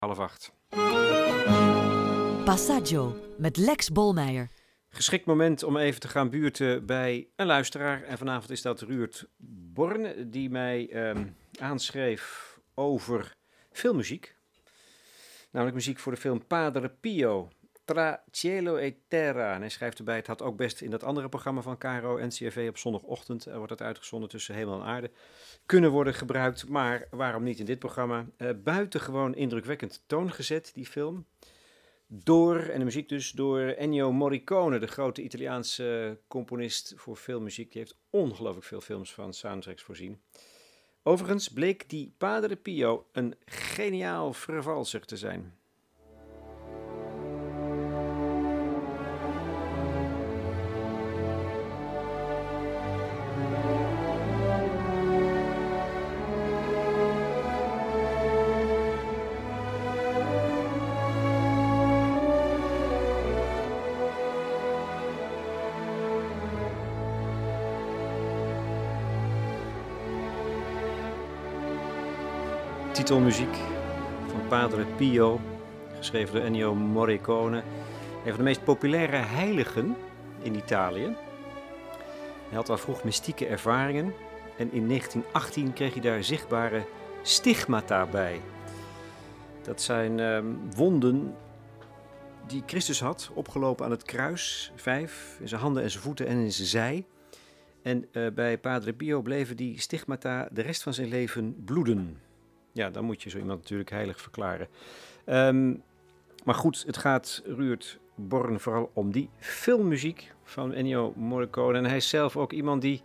7:30. Passaggio met Lex Bolmeijer. Geschikt moment om even te gaan buurten bij een luisteraar. En vanavond is dat Ruurt Born, die mij aanschreef over filmmuziek. Namelijk muziek voor de film Padre Pio, Tra Cielo e Terra. En hij schrijft erbij, het had ook best in dat andere programma van KRO, NCRV op zondagochtend, wordt dat uitgezonden tussen hemel en aarde, kunnen worden gebruikt. Maar waarom niet in dit programma? Buitengewoon indrukwekkend toongezet, die film. En de muziek dus, door Ennio Morricone, de grote Italiaanse componist voor filmmuziek. Die heeft ongelooflijk veel films van soundtracks voorzien. Overigens bleek die Padre Pio een geniaal vervalser te zijn. Titelmuziek van Padre Pio, geschreven door Ennio Morricone. Een van de meest populaire heiligen in Italië. Hij had al vroeg mystieke ervaringen en in 1918 kreeg hij daar zichtbare stigmata bij. Dat zijn wonden die Christus had, opgelopen aan het kruis, 5, in zijn handen en zijn voeten en in zijn zij. En bij Padre Pio bleven die stigmata de rest van zijn leven bloeden. Ja, dan moet je zo iemand natuurlijk heilig verklaren. Maar goed, het gaat Ruurt Born vooral om die filmmuziek van Ennio Morricone. En hij is zelf ook iemand die,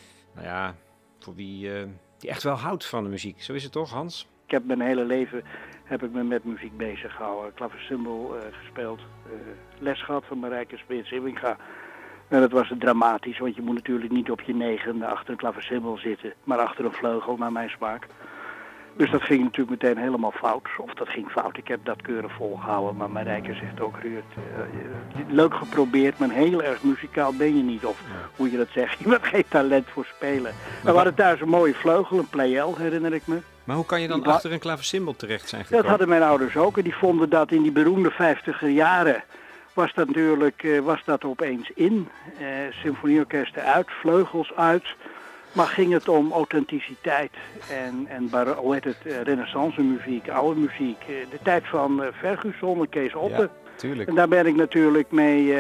voor wie die echt wel houdt van de muziek. Zo is het toch, Hans? Ik heb mijn hele leven me met muziek bezig gehouden. Klaversymbol gespeeld, les gehad van Marijke Spits-Ibbinga. En dat was dramatisch, want je moet natuurlijk niet op je 9 achter een klaversymbol zitten, maar achter een vleugel, naar mijn smaak. Dus dat ging natuurlijk meteen helemaal fout. Of dat ging fout. Ik heb dat keurig volgehouden. Maar Marijke zegt ook, Ruurt, leuk geprobeerd, maar heel erg muzikaal ben je niet. Of hoe je dat zegt, je hebt geen talent voor spelen. We hadden thuis een mooie vleugel, een Pleyel, herinner ik me. Maar hoe kan je dan achter een klaversymbol terecht zijn gekomen? Dat hadden mijn ouders ook. En die vonden dat in die beroemde 50er jaren was dat natuurlijk opeens in. Symfonieorkesten uit, vleugels uit. Maar ging het om authenticiteit en renaissance muziek, oude muziek. De tijd van Ferguson en Kees Otte. Ja, tuurlijk. En daar ben ik natuurlijk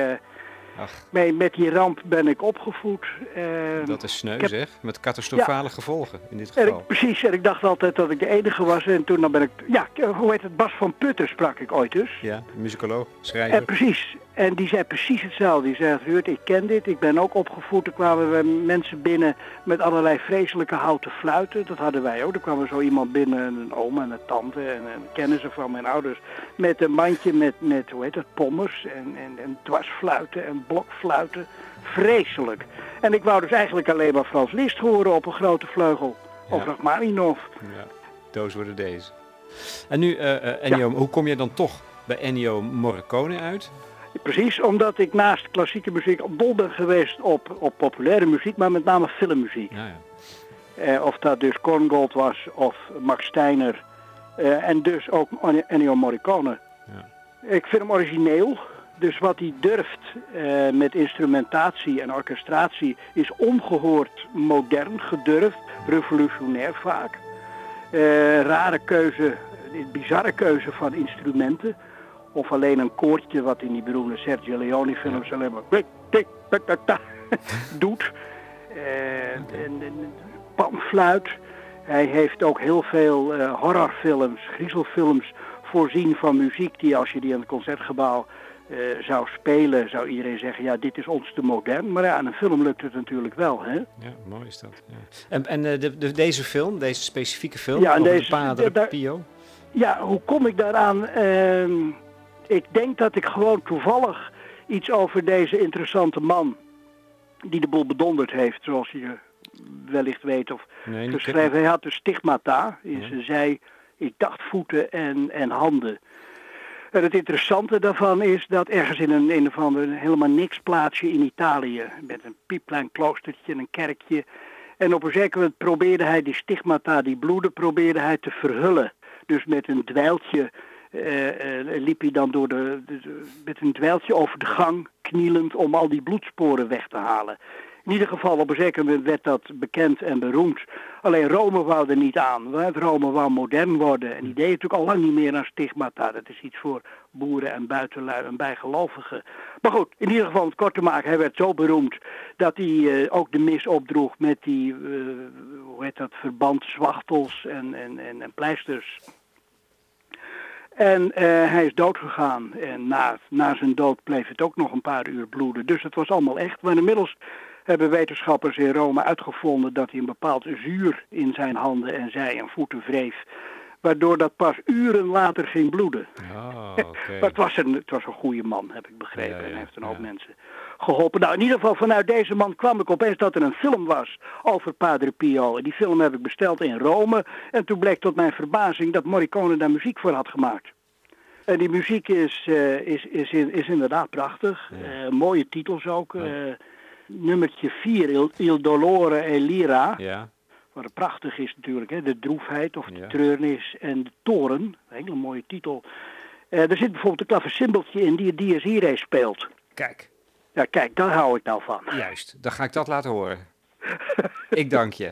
met die ramp ben ik opgevoed. Dat is sneu zeg, met catastrofale gevolgen in dit geval. Precies, en ik dacht altijd dat ik de enige was. En toen dan ben ik, Bas van Putten sprak ik ooit dus. Ja, musicoloog, schrijver. Precies. En die zei precies hetzelfde. Die zei, Ruurt, ik ken dit, ik ben ook opgevoed. Er kwamen mensen binnen met allerlei vreselijke houten fluiten. Dat hadden wij ook. Er kwam zo iemand binnen, een oom en een tante en kennissen van mijn ouders. Met een mandje met pommers en dwarsfluiten en blokfluiten. Vreselijk. En ik wou dus eigenlijk alleen maar Frans Liszt horen op een grote vleugel. Of Rachmaninov. Ja, those were the days. En nu, Ennio, hoe kom je dan toch bij Ennio Morricone uit? Precies, omdat ik naast klassieke muziek dol ben geweest op populaire muziek, maar met name filmmuziek. Ja. Of dat dus Korngold was of Max Steiner en dus ook Ennio Morricone. Ja. Ik vind hem origineel, dus wat hij durft met instrumentatie en orchestratie is ongehoord modern, gedurfd, revolutionair vaak. Rare keuze, bizarre keuze van instrumenten. Of alleen een koortje wat in die beroemde Sergio Leone films alleen maar doet. Een panfluit. Hij heeft ook heel veel horrorfilms, griezelfilms voorzien van muziek die als je die aan het Concertgebouw zou spelen, zou iedereen zeggen, ja, dit is ons te modern. Maar ja, aan een film lukt het natuurlijk wel, hè? Ja, mooi is dat. Ja. En deze film, deze specifieke film, over de Padre Pio? Ja, hoe kom ik daaraan? Ik denk dat ik gewoon toevallig iets over deze interessante man, die de boel bedonderd heeft, zoals je wellicht weet, of geschreven. Hij had de stigmata in zijn zij, ik dacht voeten en handen. En het interessante daarvan is dat ergens in een van de helemaal niks plaatsje in Italië, met een piepklein kloostertje en een kerkje, en op een zeker moment probeerde hij die stigmata, die bloeden, probeerde hij te verhullen. Dus met een dweiltje liep hij dan met een dweiltje over de gang, knielend om al die bloedsporen weg te halen. In ieder geval, op een zeker moment werd dat bekend en beroemd. Alleen Rome wou er niet aan. Want Rome wou modern worden. En die deed natuurlijk al lang niet meer aan stigmata. Dat is iets voor boeren en buitenlui en bijgelovigen. Maar goed, in ieder geval, het kort te maken, hij werd zo beroemd dat hij ook de mis opdroeg met die, verbandszwachtels en pleisters. En hij is doodgegaan. En na zijn dood bleef het ook nog een paar uur bloeden. Dus het was allemaal echt. Maar inmiddels hebben wetenschappers in Rome uitgevonden dat hij een bepaald zuur in zijn handen en zij en voeten wreef. Waardoor dat pas uren later ging bloeden. Oh, okay. Maar het was een goede man, heb ik begrepen. En hij heeft een hoop mensen geholpen. Nou, in ieder geval vanuit deze man kwam ik opeens dat er een film was over Padre Pio. En die film heb ik besteld in Rome. En toen bleek tot mijn verbazing dat Morricone daar muziek voor had gemaakt. En die muziek is inderdaad prachtig. Ja. Mooie titels ook. Nummertje 4, Il Dolore e l'Ira. Ja. Wat prachtig is natuurlijk, hè? De droefheid of de treurnis en de toren. Een hele mooie titel. Er zit bijvoorbeeld een klavecimbeltje in die het Dies Irae speelt. Kijk. Ja, kijk, daar hou ik nou van. Juist, dan ga ik dat laten horen. Ik dank je.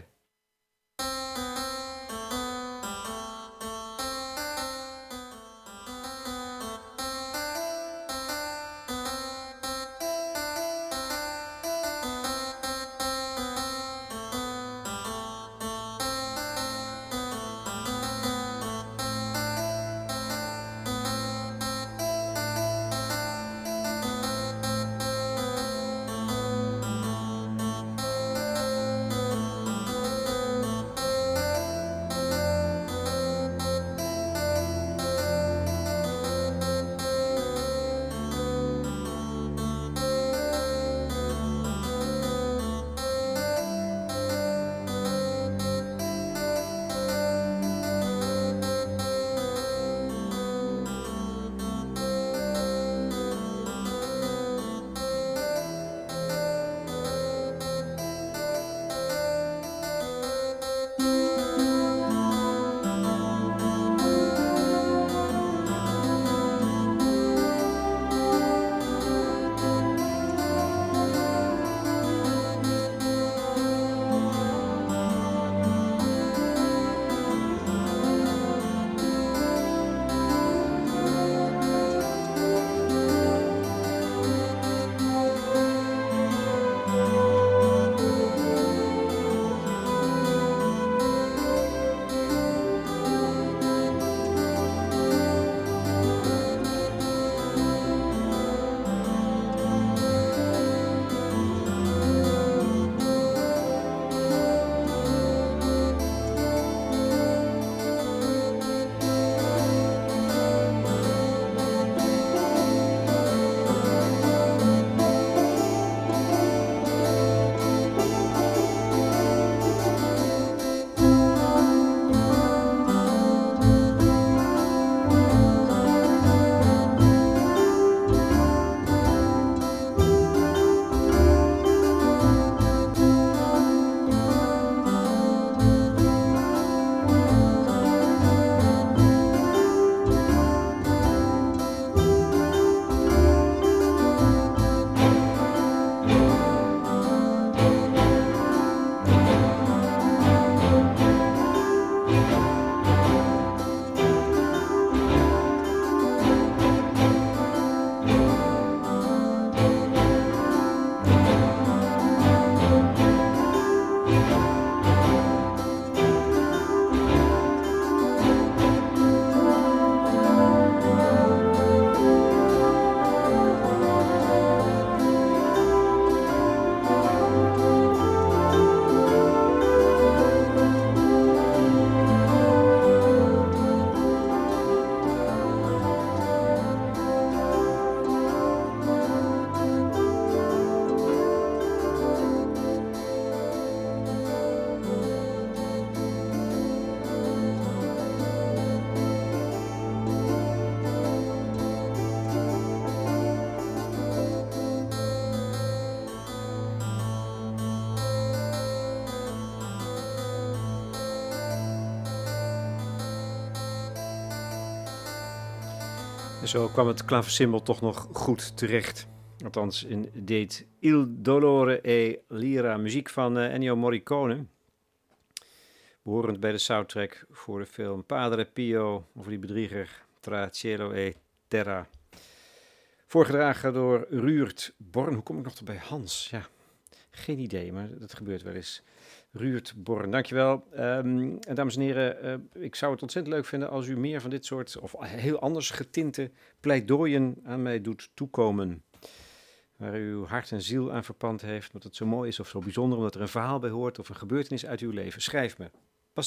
En zo kwam het klaversymbol toch nog goed terecht. Althans, in deed Il Dolore e l'Ira, muziek van Ennio Morricone. Behorend bij de soundtrack voor de film Padre Pio over die bedrieger Tra Cielo e Terra. Voorgedragen door Ruurt Born. Hoe kom ik nog tot bij Hans? Ja, geen idee, maar dat gebeurt wel eens. Ruurt Born, dankjewel. En dames en heren, ik zou het ontzettend leuk vinden als u meer van dit soort, of heel anders getinte pleidooien aan mij doet toekomen. Waar u uw hart en ziel aan verpand heeft, omdat het zo mooi is of zo bijzonder, omdat er een verhaal bij hoort of een gebeurtenis uit uw leven. Schrijf me.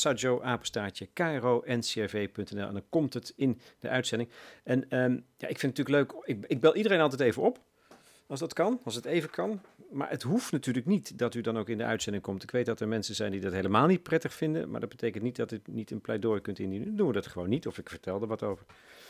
passaggio@kro-ncrv.nl en dan komt het in de uitzending. En ja, ik vind het natuurlijk leuk, ik bel iedereen altijd even op, als dat kan, als het even kan. Maar het hoeft natuurlijk niet dat u dan ook in de uitzending komt. Ik weet dat er mensen zijn die dat helemaal niet prettig vinden, maar dat betekent niet dat u niet een pleidooi kunt indienen. Dan doen we dat gewoon niet, of ik vertel er wat over.